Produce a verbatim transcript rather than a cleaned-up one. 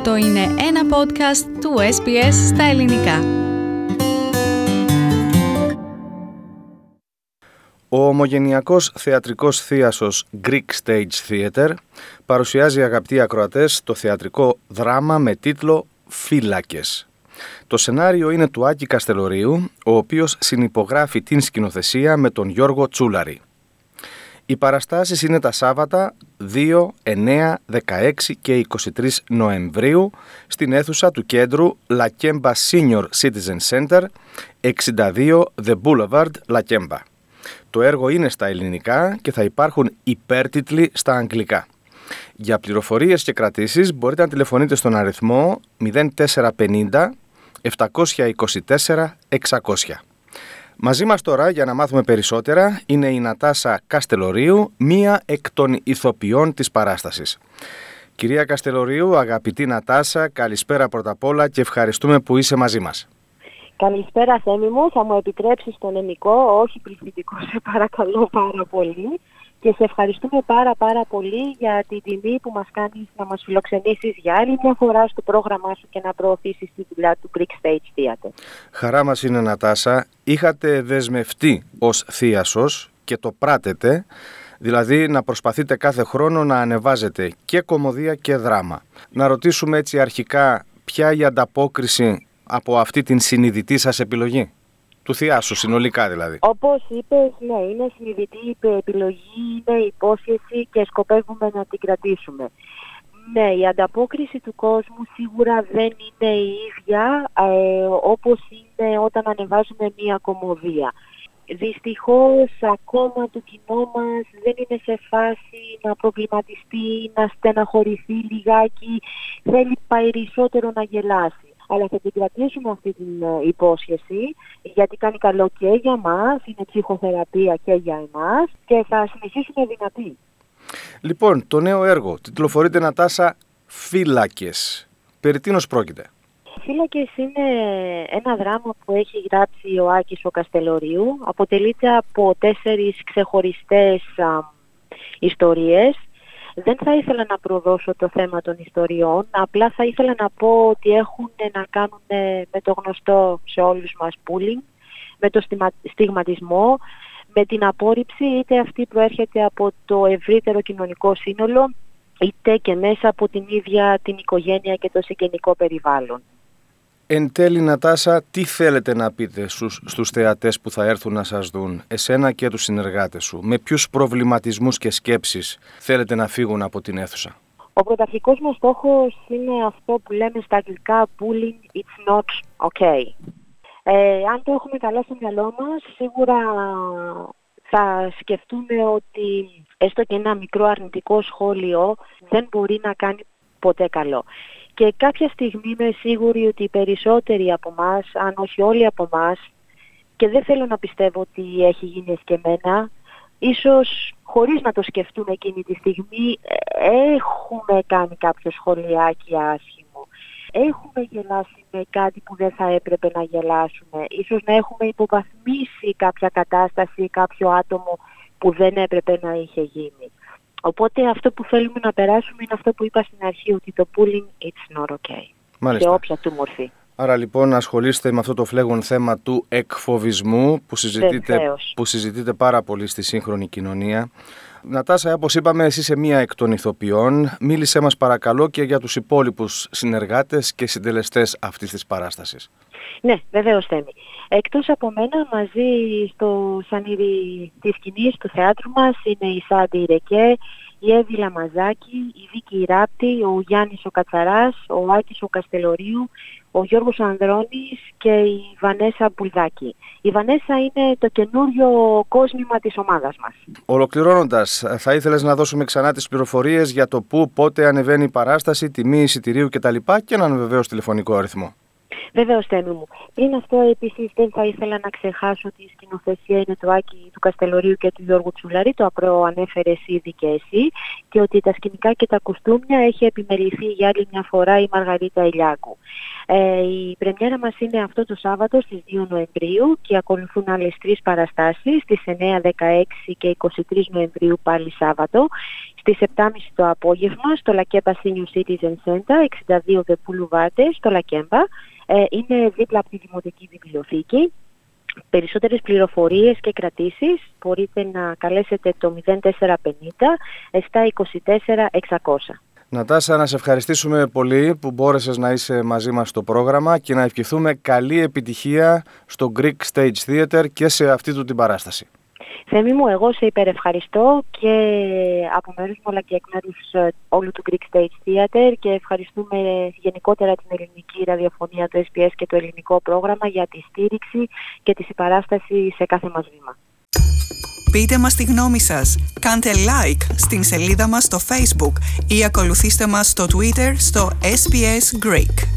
Αυτό είναι ένα podcast του ες μπι ες στα ελληνικά. Ο ομογενειακός θεατρικός θίασος Greek Stage Theatre παρουσιάζει, αγαπητοί ακροατές, το θεατρικό δράμα με τίτλο «Φύλακες». Το σενάριο είναι του Άκη Καστελορίου, ο οποίος συνυπογράφει την σκηνοθεσία με τον Γιώργο Τσούλαρη. Οι παραστάσεις είναι τα Σάββατα δύο, εννέα, δεκαέξι και είκοσι τρεις Νοεμβρίου στην αίθουσα του κέντρου Lakemba Senior Citizen Center, εξήντα δύο The Boulevard, Lakemba. Το έργο είναι στα ελληνικά και θα υπάρχουν υπέρτιτλοι στα αγγλικά. Για πληροφορίες και κρατήσεις μπορείτε να τηλεφωνείτε στον αριθμό μηδέν τέσσερα πενήντα επτακόσια είκοσι τέσσερα εξακόσια. Μαζί μας τώρα για να μάθουμε περισσότερα είναι η Νατάσα Καστελορίου, μία εκ των ηθοποιών της παράστασης. Κυρία Καστελορίου, αγαπητή Νατάσα, καλησπέρα πρώτα απ' όλα και ευχαριστούμε που είσαι μαζί μας. Καλησπέρα Θέμη μου, θα μου επιτρέψεις τον ελληνικό, όχι πληθυντικό, σε παρακαλώ πάρα πολύ. Και σε ευχαριστούμε πάρα πάρα πολύ για την τιμή που μας κάνεις να μας φιλοξενήσεις για άλλη μια φορά στο πρόγραμμά σου και να προωθήσεις τη δουλειά του Greek Stage Theatre. Χαρά μας είναι, Νατάσα. Είχατε δεσμευτεί ως θίασος και το πράτετε, δηλαδή να προσπαθείτε κάθε χρόνο να ανεβάζετε και κωμωδία και δράμα. Να ρωτήσουμε έτσι αρχικά ποια η ανταπόκριση από αυτή την συνειδητή σας επιλογή, του θιάσου συνολικά δηλαδή. Όπως είπες, ναι, είναι συνειδητή επιλογή, είναι υπόσχεση και σκοπεύουμε να την κρατήσουμε. Ναι, η ανταπόκριση του κόσμου σίγουρα δεν είναι η ίδια ε, όπως είναι όταν ανεβάζουμε μία κωμωδία. Δυστυχώς ακόμα το κοινό μας δεν είναι σε φάση να προβληματιστεί, να στεναχωρηθεί λιγάκι, θέλει περισσότερο να γελάσει. Αλλά θα την κρατήσουμε αυτή την υπόσχεση, γιατί κάνει καλό και για μας, είναι ψυχοθεραπεία και για εμάς και θα συνεχίσουμε δυνατοί. Λοιπόν, το νέο έργο τιτλοφορείται, Νατάσα, «Φύλακες». Περί τίνος πρόκειται? «Φύλακες» είναι ένα δράμα που έχει γράψει ο Άκης ο Καστελορίου. Αποτελείται από τέσσερις ξεχωριστές α, ιστορίες. Δεν θα ήθελα να προδώσω το θέμα των ιστοριών, απλά θα ήθελα να πω ότι έχουν να κάνουν με το γνωστό σε όλους μας bullying, με το στιγματισμό, με την απόρριψη, είτε αυτή προέρχεται από το ευρύτερο κοινωνικό σύνολο, είτε και μέσα από την ίδια την οικογένεια και το συγγενικό περιβάλλον. Εν τέλει, Νατάσα, τι θέλετε να πείτε στους, στους θεατές που θα έρθουν να σας δουν, εσένα και τους συνεργάτες σου? Με ποιους προβληματισμούς και σκέψεις θέλετε να φύγουν από την αίθουσα? Ο πρωταρχικός μας στόχος είναι αυτό που λέμε στα αγγλικά bullying it's not okay. Ε, αν το έχουμε καλά στο μυαλό μας, σίγουρα θα σκεφτούμε ότι έστω και ένα μικρό αρνητικό σχόλιο δεν μπορεί να κάνει ποτέ καλό. Και κάποια στιγμή είμαι σίγουρη ότι οι περισσότεροι από εμάς, αν όχι όλοι από εμάς, και δεν θέλω να πιστεύω ότι έχει γίνει εσκεμμένα, ίσως χωρίς να το σκεφτούμε εκείνη τη στιγμή, έχουμε κάνει κάποιο σχολιάκι άσχημο. Έχουμε γελάσει με κάτι που δεν θα έπρεπε να γελάσουμε. Ίσως να έχουμε υποβαθμίσει κάποια κατάσταση ή κάποιο άτομο που δεν έπρεπε να είχε γίνει. Οπότε αυτό που θέλουμε να περάσουμε είναι αυτό που είπα στην αρχή, ότι το bullying it's not okay. Μάλιστα. Σε όποια του μορφή. Άρα λοιπόν ασχολείστε με αυτό το φλέγον θέμα του εκφοβισμού που συζητείτε, που συζητείτε πάρα πολύ στη σύγχρονη κοινωνία. Νατάσα, όπως είπαμε, εσύ είσαι μία εκ των ηθοποιών. Μίλησέ μας παρακαλώ και για τους υπόλοιπους συνεργάτες και συντελεστές αυτής της παράστασης. Ναι, βεβαίως Θέμη. Εκτός από μένα, μαζί στο σανίδι της σκηνής του θεάτρου μας είναι η Σάντι Ρεκέ, η Εύη Λαμαζάκη, η Βίκη Ράπτη, ο Γιάννης ο Κατσαράς, ο Άκης ο Καστελορίου, ο Γιώργος Ανδρώνης και η Βανέσα Μπουλδάκη. Η Βανέσα είναι το καινούριο κόσμημα της ομάδας μας. Ολοκληρώνοντας, θα ήθελες να δώσουμε ξανά τις πληροφορίες για το πού, πότε ανεβαίνει η παράσταση, τιμή εισιτηρίου κτλ. Και έναν βεβαίως τηλεφωνικό αριθμό? Βεβαίως, Θέμη μου. Πριν αυτό, επίσης, δεν θα ήθελα να ξεχάσω ότι η σκηνοθεσία είναι του Άκη του Καστελορίου και του Γιώργου Τσουλαρή, το προανέφερες ήδη και εσύ, και ότι τα σκηνικά και τα κοστούμια έχει επιμεληθεί για άλλη μια φορά η Μαργαρίτα Ηλιάκου. Ε, η πρεμιέρα μας είναι αυτό το Σάββατο στις δύο Νοεμβρίου και ακολουθούν άλλες τρεις παραστάσεις, στις εννέα, δεκαέξι και είκοσι τρεις Νοεμβρίου πάλι Σάββατο, στις επτά και μισή το απόγευμα στο Λακέμπα Senior Citizen Center, εξήντα δύο Βεπούλου Βάρτες, στο Λακέμπα. Ε, είναι δίπλα από τη Δημοτική Βιβλιοθήκη. Περισσότερες πληροφορίες και κρατήσεις μπορείτε να καλέσετε το μηδέν τέσσερα πενήντα επτακόσια είκοσι τέσσερα εξακόσια. Νατάσα, να σε ευχαριστήσουμε πολύ που μπόρεσες να είσαι μαζί μας στο πρόγραμμα και να ευχηθούμε καλή επιτυχία στο Greek Stage Theater και σε αυτή του την παράσταση. Θέμη μου, εγώ σε υπερευχαριστώ και από μέρους μου αλλά και εκ μέρους όλου του Greek Stage Theater και ευχαριστούμε γενικότερα την ελληνική ραδιοφωνία, το ες μπι ες και το ελληνικό πρόγραμμα για τη στήριξη και τη συμπαράσταση σε κάθε μας βήμα. Πείτε μας τη γνώμη σας, κάντε like στην σελίδα μας στο Facebook ή ακολουθήστε μας στο Twitter στο ες μπι ες Greek.